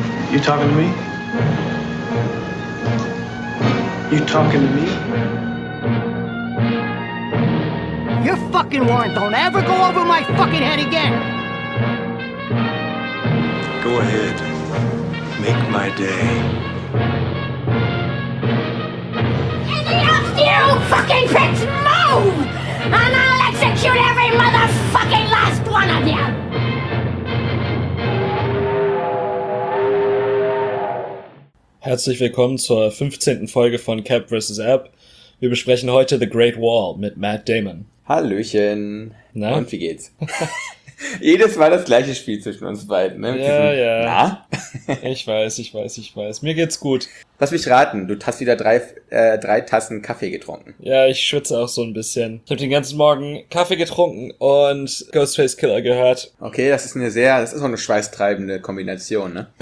You talking to me? You talking to me? Your fucking warrant don't ever go over my fucking head again! Go ahead. Make my day. Any of you fucking pricks move! And I'll execute every motherfucking last one of you! Herzlich willkommen zur 15. Folge von Cap vs. App. Wir besprechen heute The Great Wall mit Matt Damon. Hallöchen. Na? Und wie geht's? Jedes Mal das gleiche Spiel zwischen uns beiden, ne? Mit Ja. Na? Ich weiß. Mir geht's gut. Lass mich raten, du hast wieder drei Tassen Kaffee getrunken. Ja, ich schwitze auch so ein bisschen. Ich habe den ganzen Morgen Kaffee getrunken und Ghostface Killer gehört. Okay, das ist auch eine schweißtreibende Kombination, ne?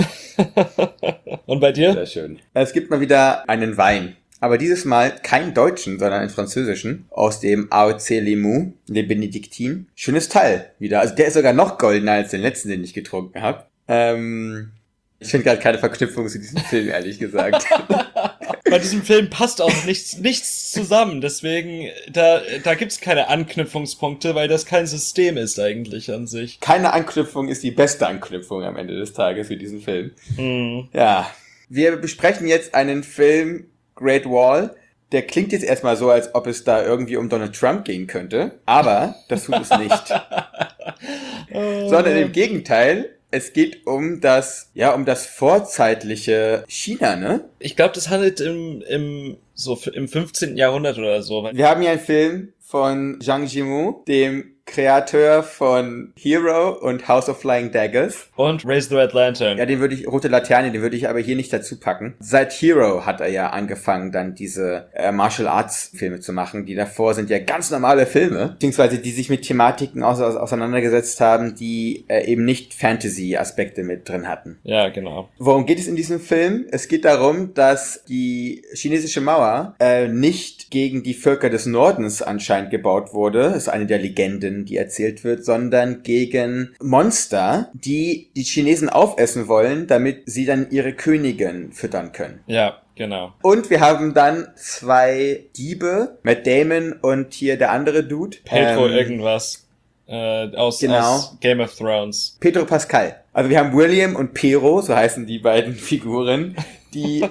Und bei dir? Sehr schön. Es gibt mal wieder einen Wein. Aber dieses Mal keinen deutschen, sondern einen französischen. Aus dem AOC Limoux, Le Benedictine. Schönes Teil wieder. Also der ist sogar noch goldener als den letzten, den ich getrunken habe. Ich finde gerade keine Verknüpfung zu diesem Film, ehrlich gesagt. Bei diesem Film passt auch nichts zusammen. Deswegen, da gibt's keine Anknüpfungspunkte, weil das kein System ist eigentlich an sich. Keine Anknüpfung ist die beste Anknüpfung am Ende des Tages für diesen Film. Mhm. Ja. Wir besprechen jetzt einen Film, Great Wall. Der klingt jetzt erstmal so, als ob es da irgendwie um Donald Trump gehen könnte. Aber das tut es nicht. Sondern im Gegenteil. Es geht um das vorzeitliche China, ne? Ich glaube, das handelt im 15. Jahrhundert oder so. Wir haben hier einen Film von Zhang Yimou, dem Kreator von Hero und House of Flying Daggers. Und Raise the Red Lantern. Ja, Rote Laterne, den würde ich aber hier nicht dazu packen. Seit Hero hat er ja angefangen, dann diese Martial Arts Filme zu machen. Die davor sind ja ganz normale Filme, beziehungsweise die sich mit Thematiken auseinandergesetzt haben, die eben nicht Fantasy-Aspekte mit drin hatten. Ja, genau. Worum geht es in diesem Film? Es geht darum, dass die chinesische Mauer nicht gegen die Völker des Nordens anscheinend gebaut wurde. Das ist eine der Legenden, die erzählt wird, sondern gegen Monster, die Chinesen aufessen wollen, damit sie dann ihre Königin füttern können. Ja, genau. Und wir haben dann zwei Diebe, Matt Damon und hier der andere Dude. Pedro irgendwas. Aus Game of Thrones. Pedro Pascal. Also wir haben William und Pero, so heißen die beiden Figuren, die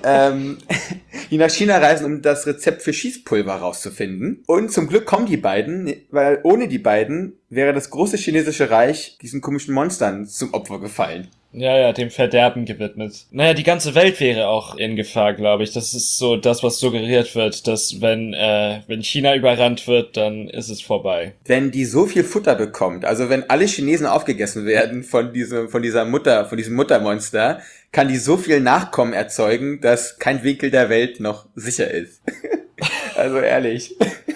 nach China reisen, um das Rezept für Schießpulver rauszufinden. Und zum Glück kommen die beiden, weil ohne die beiden wäre das große chinesische Reich diesen komischen Monstern zum Opfer gefallen. Ja, dem Verderben gewidmet. Naja, die ganze Welt wäre auch in Gefahr, glaube ich. Das ist so das, was suggeriert wird, dass wenn China überrannt wird, dann ist es vorbei. Wenn die so viel Futter bekommt, also wenn alle Chinesen aufgegessen werden von diesem Muttermonster, kann die so viel Nachkommen erzeugen, dass kein Winkel der Welt noch sicher ist. Also ehrlich.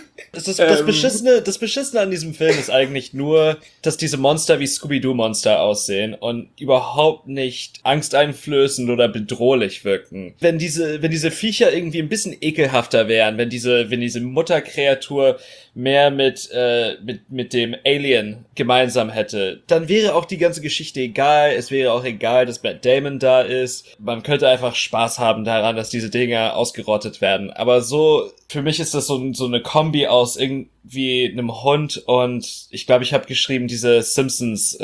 Das Beschissene an diesem Film ist eigentlich nur, dass diese Monster wie Scooby-Doo-Monster aussehen und überhaupt nicht angsteinflößend oder bedrohlich wirken. Wenn diese Viecher irgendwie ein bisschen ekelhafter wären, wenn diese Mutterkreatur mehr mit dem Alien gemeinsam hätte, dann wäre auch die ganze Geschichte egal. Es wäre auch egal, dass Matt Damon da ist. Man könnte einfach Spaß haben daran, dass diese Dinger ausgerottet werden. Aber so, für mich ist das so eine Kombi aus irgendwie einem Hund und ich glaube, ich habe geschrieben, diese Simpsons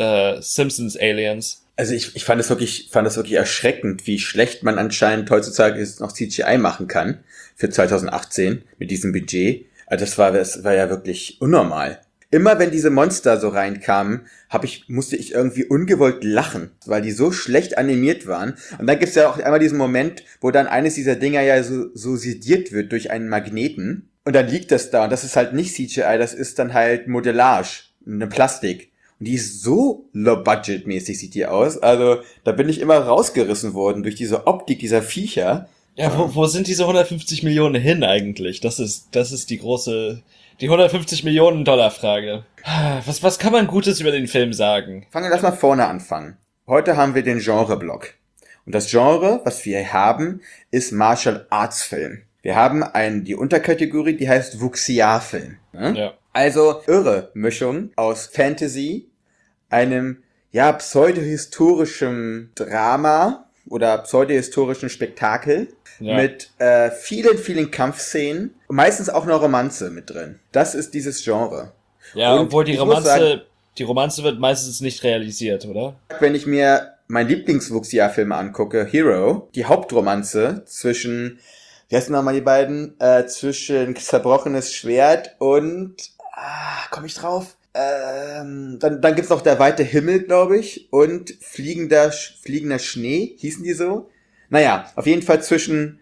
Aliens. Also ich fand es wirklich erschreckend, wie schlecht man anscheinend heutzutage noch CGI machen kann für 2018 mit diesem Budget. Also das war ja wirklich unnormal. Immer wenn diese Monster so reinkamen, musste ich irgendwie ungewollt lachen, weil die so schlecht animiert waren. Und dann gibt's ja auch einmal diesen Moment, wo dann eines dieser Dinger ja so sediert wird durch einen Magneten. Und dann liegt das da. Und das ist halt nicht CGI, das ist dann halt Modellage, eine Plastik. Und die ist so low-budget-mäßig sieht die aus. Also da bin ich immer rausgerissen worden durch diese Optik dieser Viecher. Ja, wo sind diese 150 Millionen hin eigentlich? Das ist die 150 Millionen Dollar Frage. Was kann man Gutes über den Film sagen? Lass mal vorne anfangen. Heute haben wir den Genre-Block. Und das Genre, was wir haben, ist Martial Arts Film. Wir haben die Unterkategorie, die heißt Wuxia-Film. Ja. Also irre Mischung aus Fantasy, einem pseudohistorischem Drama oder pseudohistorischen Spektakel mit vielen, vielen Kampfszenen, meistens auch eine Romanze mit drin. Das ist dieses Genre. Ja, und obwohl die Romanze wird meistens nicht realisiert, oder? Wenn ich mir meinen Lieblingswuxia-Film angucke, Hero, die Hauptromanze zwischen, wie heißen nochmal die beiden, zwischen Zerbrochenes Schwert und, komm ich drauf? Dann gibt's noch Der weite Himmel, glaube ich, und Fliegender Schnee, hießen die so? Naja, auf jeden Fall zwischen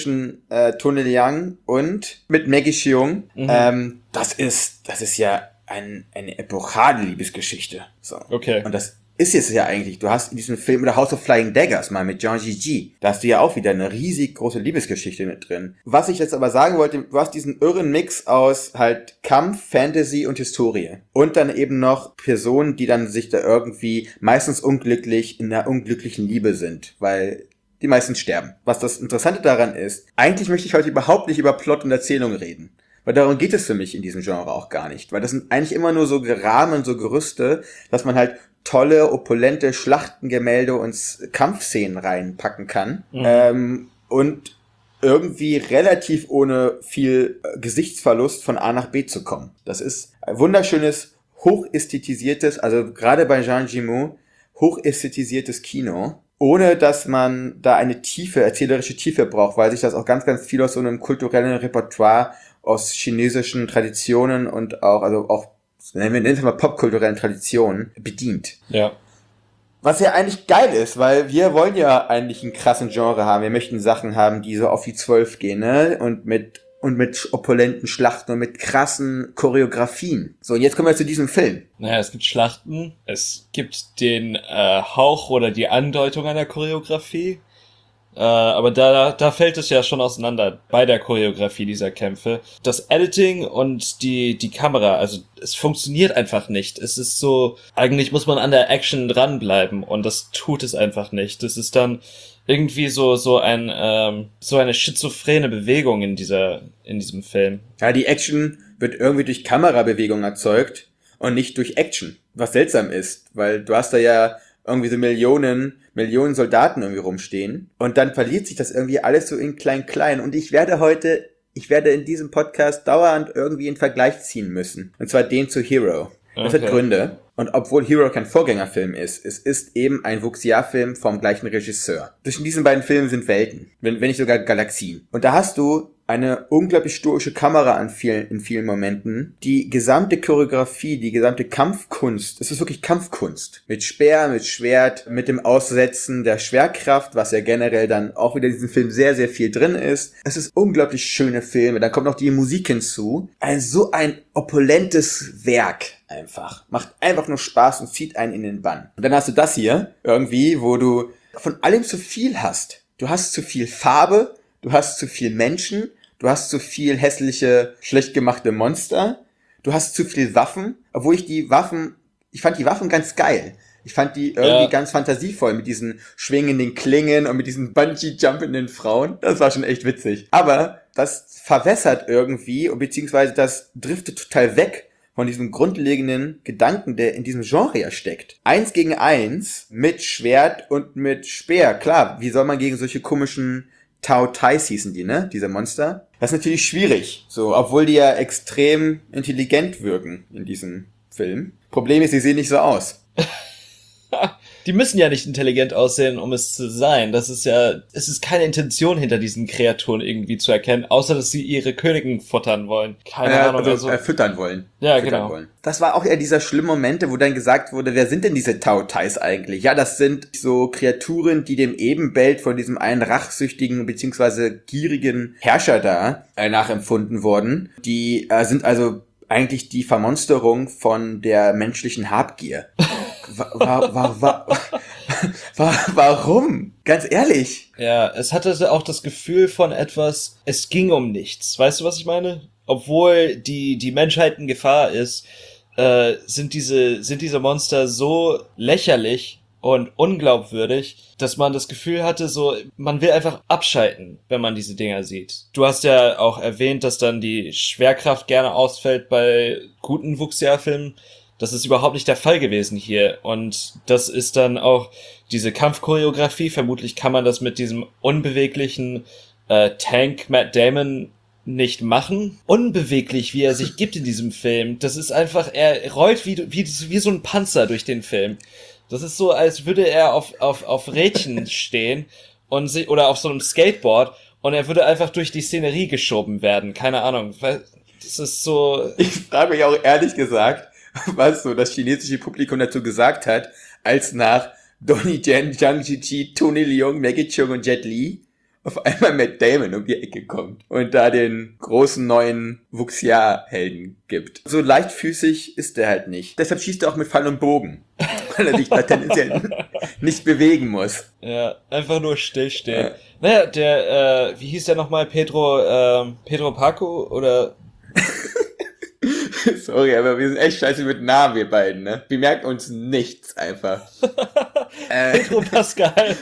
Tony Leung und mit Maggie Cheung. Das ist ja eine epochale Liebesgeschichte. So. Okay. Und das ist jetzt ja eigentlich, du hast in diesem Film oder House of Flying Daggers mal mit Zhang Ziyi, da hast du ja auch wieder eine riesig große Liebesgeschichte mit drin. Was ich jetzt aber sagen wollte, du hast diesen irren Mix aus halt Kampf, Fantasy und Historie. Und dann eben noch Personen, die dann sich da irgendwie meistens unglücklich in einer unglücklichen Liebe sind, weil die meisten sterben. Was das Interessante daran ist, eigentlich möchte ich heute überhaupt nicht über Plot und Erzählung reden. Weil darum geht es für mich in diesem Genre auch gar nicht. Weil das sind eigentlich immer nur so Rahmen, so Gerüste, dass man halt tolle, opulente Schlachtengemälde und Kampfszenen reinpacken kann. Und irgendwie relativ ohne viel Gesichtsverlust von A nach B zu kommen. Das ist ein wunderschönes, hochästhetisiertes, also gerade bei Zhang Yimou, hochästhetisiertes Kino, ohne dass man da eine erzählerische Tiefe braucht, weil sich das auch ganz, ganz viel aus so einem kulturellen Repertoire aus chinesischen Traditionen und auch nennen wir es mal popkulturellen Traditionen bedient. Ja. Was ja eigentlich geil ist, weil wir wollen ja eigentlich einen krassen Genre haben. Wir möchten Sachen haben, die so auf die 12 gehen, ne? Und mit opulenten Schlachten und mit krassen Choreografien. So, und jetzt kommen wir zu diesem Film. Naja, es gibt Schlachten, es gibt den Hauch oder die Andeutung einer Choreografie. Aber da fällt es ja schon auseinander bei der Choreografie dieser Kämpfe. Das Editing und die Kamera, also es funktioniert einfach nicht. Es ist so, eigentlich muss man an der Action dranbleiben und das tut es einfach nicht. Das ist dann irgendwie so eine schizophrene Bewegung in diesem Film. Ja, die Action wird irgendwie durch Kamerabewegung erzeugt und nicht durch Action. Was seltsam ist, weil du hast da ja irgendwie so Millionen Soldaten irgendwie rumstehen und dann verliert sich das irgendwie alles so in klein und ich werde in diesem Podcast dauernd irgendwie einen Vergleich ziehen müssen. Und zwar den zu Hero. Das hat Gründe. Und obwohl Hero kein Vorgängerfilm ist, es ist eben ein Wuxia-Film vom gleichen Regisseur. Zwischen diesen beiden Filmen sind Welten, wenn nicht sogar Galaxien. Und da hast du eine unglaublich stoische Kamera in vielen Momenten. Die gesamte Choreografie, die gesamte Kampfkunst, es ist wirklich Kampfkunst. Mit Speer, mit Schwert, mit dem Aussetzen der Schwerkraft, was ja generell dann auch wieder in diesem Film sehr, sehr viel drin ist. Es ist unglaublich schöne Filme. Dann kommt noch die Musik hinzu. So ein opulentes Werk einfach. Macht einfach nur Spaß und zieht einen in den Bann. Und dann hast du das hier irgendwie, wo du von allem zu viel hast. Du hast zu viel Farbe, du hast zu viel Menschen, du hast zu viel hässliche, schlecht gemachte Monster. Du hast zu viel Waffen, obwohl ich fand die Waffen ganz geil. Ich fand die irgendwie ganz fantasievoll mit diesen schwingenden Klingen und mit diesen Bungee-jumpenden Frauen. Das war schon echt witzig. Aber das verwässert irgendwie, beziehungsweise das driftet total weg von diesem grundlegenden Gedanken, der in diesem Genre ja steckt. 1 gegen 1 mit Schwert und mit Speer. Klar, wie soll man gegen solche komischen Tao Tais hießen die, ne? Diese Monster. Das ist natürlich schwierig. So, obwohl die ja extrem intelligent wirken in diesem Film. Problem ist, sie sehen nicht so aus. Die müssen ja nicht intelligent aussehen, um es zu sein. Es ist keine Intention hinter diesen Kreaturen irgendwie zu erkennen, außer dass sie ihre Königin futtern wollen. Keine Ahnung. Füttern wollen. Ja, füttern genau. Wollen. Das war auch eher dieser schlimme Momente, wo dann gesagt wurde, wer sind denn diese Tao Tais eigentlich? Ja, das sind so Kreaturen, die dem Ebenbild von diesem einen rachsüchtigen bzw. gierigen Herrscher da nachempfunden wurden. Die sind also eigentlich die Vermonsterung von der menschlichen Habgier. Warum? Ganz ehrlich. Ja, es hatte auch das Gefühl von etwas, es ging um nichts. Weißt du, was ich meine? Obwohl die Menschheit in Gefahr ist, sind diese Monster so lächerlich und unglaubwürdig, dass man das Gefühl hatte, so, man will einfach abschalten, wenn man diese Dinger sieht. Du hast ja auch erwähnt, dass dann die Schwerkraft gerne ausfällt bei guten Wuxia-Filmen. Das ist überhaupt nicht der Fall gewesen hier. Und das ist dann auch diese Kampfchoreografie. Vermutlich kann man das mit diesem unbeweglichen Tank Matt Damon nicht machen. Unbeweglich, wie er sich gibt in diesem Film. Das ist einfach, er rollt wie so ein Panzer durch den Film. Das ist so, als würde er auf Rädchen stehen oder auf so einem Skateboard und er würde einfach durch die Szenerie geschoben werden. Keine Ahnung. Das ist so... Ich frage mich auch ehrlich gesagt, was so das chinesische Publikum dazu gesagt hat, als nach Donnie Yen, Zhang Ziyi, Tony Leung, Maggie Cheung und Jet Li auf einmal Matt Damon um die Ecke kommt und da den großen neuen Wuxia-Helden gibt. So leichtfüßig ist er halt nicht. Deshalb schießt er auch mit Pfeil und Bogen, weil er sich da tendenziell nicht bewegen muss. Ja, einfach nur stillstehen. Ja. Naja, der, wie hieß der nochmal? Pedro Paco oder... Sorry, aber wir sind echt scheiße mit Namen, wir beiden, ne? Wir merken uns nichts einfach. Pedro Pascal.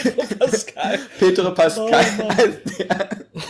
Pedro Pascal heißt der.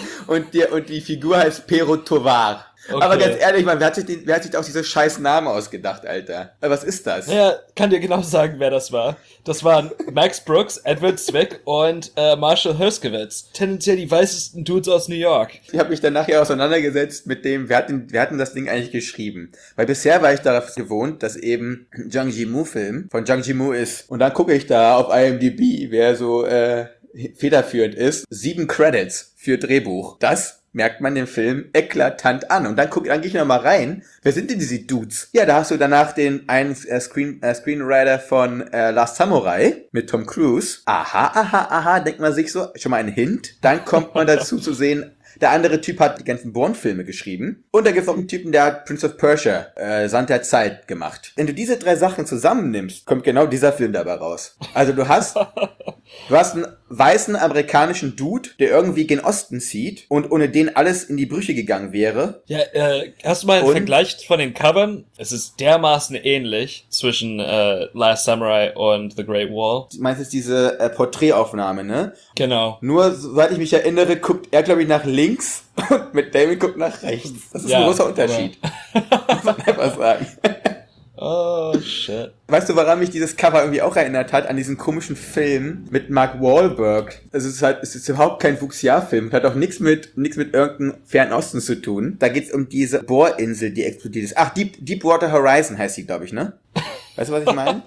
Und die Figur heißt Pero Tovar. Okay. Aber ganz ehrlich, wer hat sich auch diese scheiß Namen ausgedacht, Alter? Was ist das? Ja, kann dir genau sagen, wer das war. Das waren Max Brooks, Edward Zwick und Marshall Herskowitz. Tendenziell die weißesten Dudes aus New York. Ich habe mich dann nachher auseinandergesetzt mit dem, wer hat denn das Ding eigentlich geschrieben? Weil bisher war ich darauf gewohnt, dass eben ein Zhang Yimou-Film von Zhang Yimou ist. Und dann gucke ich da auf IMDb, wer so federführend ist. 7 Credits für Drehbuch. Das merkt man den Film eklatant an. Und dann gehe ich noch mal rein. Wer sind denn diese Dudes? Ja, da hast du danach den einen Screenwriter von Last Samurai mit Tom Cruise. Aha, denkt man sich so, schon mal ein Hint. Dann kommt man dazu zu sehen, der andere Typ hat die ganzen Bourne-Filme geschrieben. Und da gibt es noch einen Typen, der hat Prince of Persia, Sand der Zeit gemacht. Wenn du diese 3 Sachen zusammennimmst, kommt genau dieser Film dabei raus. Also du hast einen weißen amerikanischen Dude, der irgendwie gen Osten zieht und ohne den alles in die Brüche gegangen wäre. Ja, hast du mal einen Vergleich von den Covern? Es ist dermaßen ähnlich zwischen Last Samurai und The Great Wall. Du meinst jetzt diese Porträtaufnahme, ne? Genau. Nur, soweit ich mich erinnere, guckt er, glaube ich, nach links und mit Damon guckt nach rechts. Das ist ein großer Unterschied. Muss man einfach sagen. Oh, shit. Weißt du, woran mich dieses Cover irgendwie auch erinnert hat? An diesen komischen Film mit Mark Wahlberg. Es ist überhaupt kein Wuxia-Film. Hat auch nichts mit irgendeinem Fernen Osten zu tun. Da geht's um diese Bohrinsel, die explodiert ist. Ach, Deepwater Horizon heißt sie, glaube ich, ne? Weißt du, was ich meine?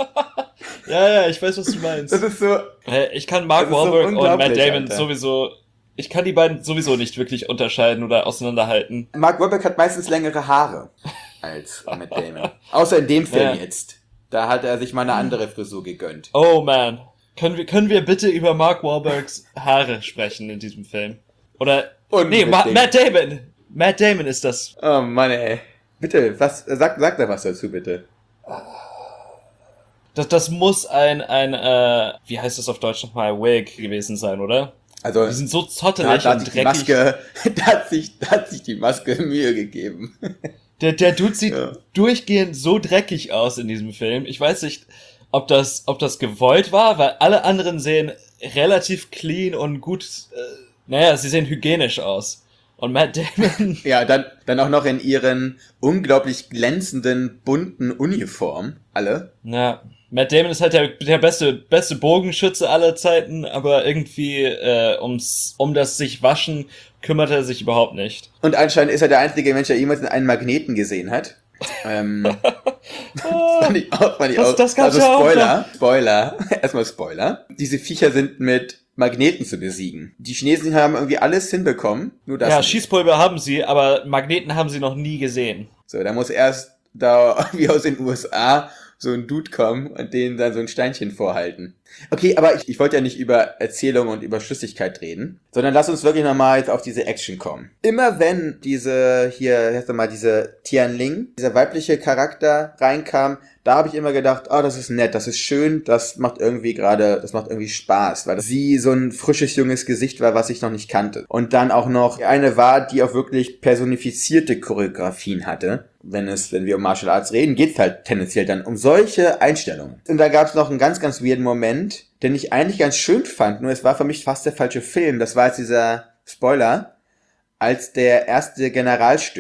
Ja, ich weiß, was du meinst. Das ist so... Ich kann Mark Wahlberg und Matt Damon sowieso... Ich kann die beiden sowieso nicht wirklich unterscheiden oder auseinanderhalten. Mark Wahlberg hat meistens längere Haare als Matt Damon. Außer in dem Film jetzt. Da hat er sich mal eine andere Frisur gegönnt. Oh man. Können wir bitte über Mark Wahlbergs Haare sprechen in diesem Film? Oder... Matt Damon. Matt Damon ist das. Oh Mann, ey. Bitte, sag da was dazu, bitte. Das muss ein wie heißt das auf Deutsch nochmal, Wig gewesen sein, oder? Also, die sind so zottelig und dreckig. Da hat sich die Maske Mühe gegeben. Der Dude sieht durchgehend so dreckig aus in diesem Film. Ich weiß nicht, ob das gewollt war, weil alle anderen sehen relativ clean und gut, sie sehen hygienisch aus. Und Matt Damon... Ja, dann auch noch in ihren unglaublich glänzenden, bunten Uniformen. Alle. Ja. Matt Damon ist halt der beste Bogenschütze aller Zeiten, aber irgendwie um das sich waschen kümmert er sich überhaupt nicht. Und anscheinend ist er der einzige Mensch, der jemals einen Magneten gesehen hat. Das fand ich auch. Das gab's also Spoiler. Erstmal Spoiler. Diese Viecher sind mit Magneten zu besiegen. Die Chinesen haben irgendwie alles hinbekommen, nur das. Ja, Schießpulver haben sie, aber Magneten haben sie noch nie gesehen. So, da muss erst da wie aus den USA so ein Dude kommen und denen dann so ein Steinchen vorhalten. Okay, aber ich wollte ja nicht über Erzählung und über Schlüssigkeit reden, sondern lass uns wirklich nochmal jetzt auf diese Action kommen. Immer wenn diese Tianling, dieser weibliche Charakter reinkam, da habe ich immer gedacht, das ist nett, das ist schön, das macht irgendwie Spaß, weil sie so ein frisches, junges Gesicht war, was ich noch nicht kannte. Und dann auch noch eine war, die auch wirklich personifizierte Choreografien hatte. Wenn wir um Martial Arts reden, geht's halt tendenziell dann um solche Einstellungen. Und da gab's noch einen ganz, ganz weirden Moment, den ich eigentlich ganz schön fand, nur es war für mich fast der falsche Film. Das war jetzt dieser Spoiler, als der erste General stirbt.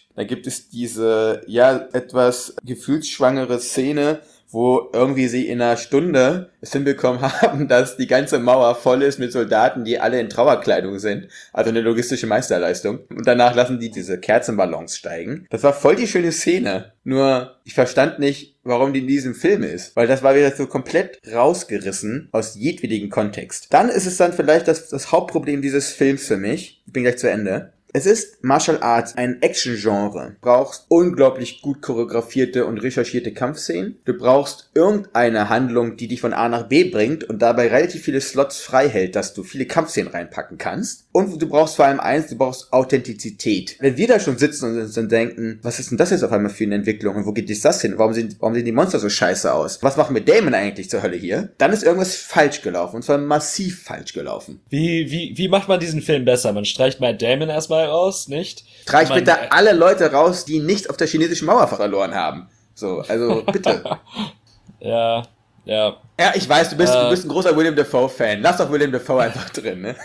Da gibt es diese, ja, etwas gefühlsschwangere Szene, wo irgendwie sie in einer Stunde es hinbekommen haben, dass die ganze Mauer voll ist mit Soldaten, die alle in Trauerkleidung sind. Also eine logistische Meisterleistung. Und danach lassen die diese Kerzenballons steigen. Das war voll die schöne Szene. Nur, ich verstand nicht, warum die in diesem Film ist. Weil das war wieder so komplett rausgerissen aus jedwedigen Kontext. Dann ist es dann vielleicht das Hauptproblem dieses Films für mich. Ich bin gleich zu Ende. Es ist Martial Arts, ein Action-Genre. Du brauchst unglaublich gut choreografierte und recherchierte Kampfszenen. Du brauchst irgendeine Handlung, die dich von A nach B bringt und dabei relativ viele Slots frei hält, dass du viele Kampfszenen reinpacken kannst. Und du brauchst vor allem eins, du brauchst Authentizität. Wenn wir da schon sitzen und uns dann denken, was ist denn das jetzt auf einmal für eine Entwicklung und wo geht das hin? Warum sehen die Monster so scheiße aus? Was machen wir Damon eigentlich zur Hölle hier? Dann ist irgendwas falsch gelaufen und zwar massiv falsch gelaufen. Wie macht man diesen Film besser? Man streicht Matt Damon erstmal raus, nicht? Streich bitte alle Leute raus, die nicht auf der chinesischen Mauer verloren haben. So, also bitte. Ja. Ja, ich weiß, du bist ein großer Willem Dafoe-Fan. Lass doch Willem Dafoe einfach drin, ne?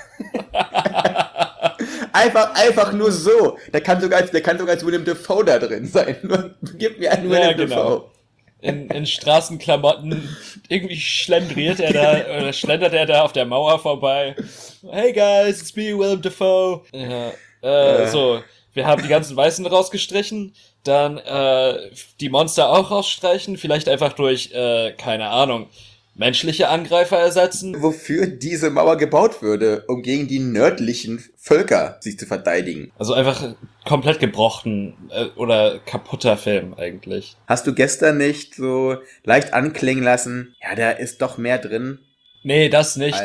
einfach nur so. Der kann sogar als Willem Dafoe da drin sein. Nur, gib mir einen Willem Dafoe. In Straßenklamotten irgendwie schlendert er da auf der Mauer vorbei. Hey guys, it's me, Willem Dafoe. Ja, so, wir haben die ganzen Weißen rausgestrichen, dann die Monster auch rausstreichen, vielleicht einfach durch, keine Ahnung, menschliche Angreifer ersetzen. Wofür diese Mauer gebaut würde, um gegen die nördlichen Völker sich zu verteidigen. Also einfach komplett gebrochen oder kaputter Film eigentlich. Hast du gestern nicht so leicht anklingen lassen, ja, da ist doch mehr drin? Nee, das nicht.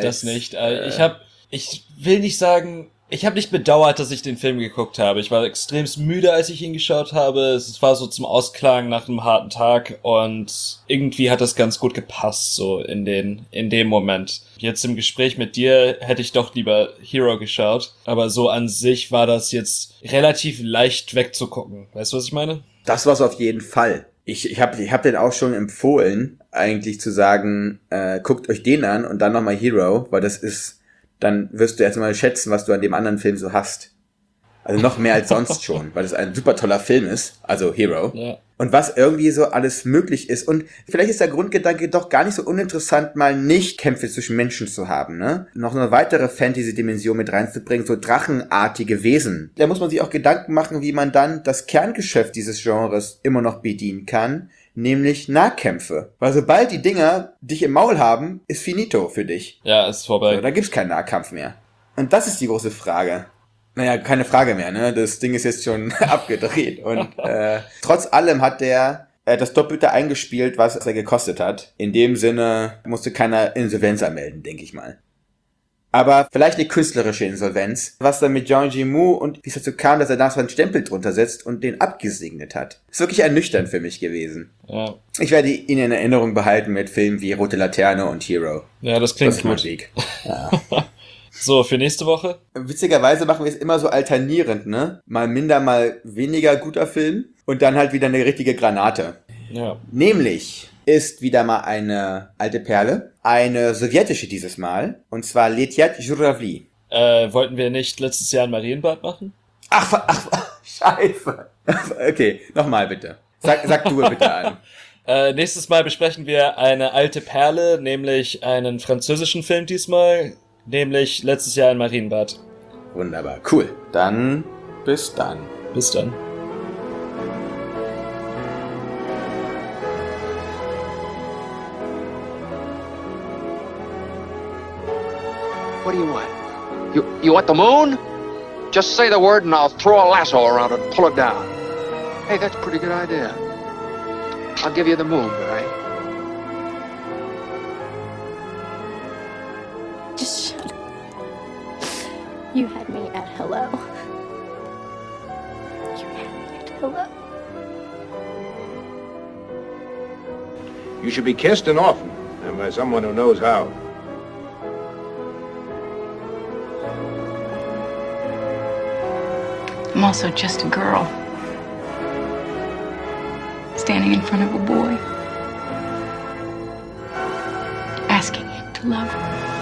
Ich will nicht sagen, ich habe nicht bedauert, dass ich den Film geguckt habe. Ich war extremst müde, als ich ihn geschaut habe. Es war so zum Ausklang nach einem harten Tag und irgendwie hat das ganz gut gepasst, so in dem Moment. Jetzt im Gespräch mit dir hätte ich doch lieber Hero geschaut, aber so an sich war das jetzt relativ leicht wegzugucken. Weißt du, was ich meine? Das war's auf jeden Fall. Ich hab den auch schon empfohlen, eigentlich zu sagen, guckt euch den an und dann nochmal Hero, weil das ist, dann wirst du erst mal schätzen, was du an dem anderen Film so hast. Also noch mehr als sonst schon, weil es ein super toller Film ist, also Hero. Ja. Und was irgendwie so alles möglich ist. Und vielleicht ist der Grundgedanke doch gar nicht so uninteressant, mal nicht Kämpfe zwischen Menschen zu haben, ne? Noch eine weitere Fantasy-Dimension mit reinzubringen, so drachenartige Wesen. Da muss man sich auch Gedanken machen, wie man dann das Kerngeschäft dieses Genres immer noch bedienen kann, nämlich Nahkämpfe. Weil sobald die Dinger dich im Maul haben, ist finito für dich. Ja, ist vorbei. So, da gibt's keinen Nahkampf mehr. Und das ist die große Frage. Naja, keine Frage mehr, ne? Das Ding ist jetzt schon abgedreht. Und trotz allem hat der das Doppelte eingespielt, was er gekostet hat. In dem Sinne musste keiner Insolvenz anmelden, denke ich mal. Aber vielleicht eine künstlerische Insolvenz, was dann mit Zhang Yimou und wie es dazu kam, dass er da so einen Stempel drunter setzt und den abgesegnet hat. Ist wirklich ernüchternd für mich gewesen. Ja. Ich werde ihn in Erinnerung behalten mit Filmen wie Rote Laterne und Hero. Ja, das klingt gut. Ja. So, für nächste Woche? Witzigerweise machen wir es immer so alternierend, ne? Mal minder, mal weniger guter Film und dann halt wieder eine richtige Granate. Ja. Nämlich ist wieder mal eine alte Perle, eine sowjetische dieses Mal, und zwar Letyat Juravli. Wollten wir nicht letztes Jahr ein Marienbad machen? Ach, scheiße. Okay, nochmal bitte. Sag du bitte an. Nächstes Mal besprechen wir eine alte Perle, nämlich einen französischen Film diesmal, nämlich letztes Jahr ein Marienbad. Wunderbar, cool. Dann, bis dann. Bis dann. What do you want? You want the moon? Just say the word and I'll throw a lasso around it and pull it down. Hey, that's a pretty good idea. I'll give you the moon, all right? Just shut up. You had me at hello. You had me at hello. You should be kissed and often, and by someone who knows how. I'm also just a girl, standing in front of a boy, asking him to love her.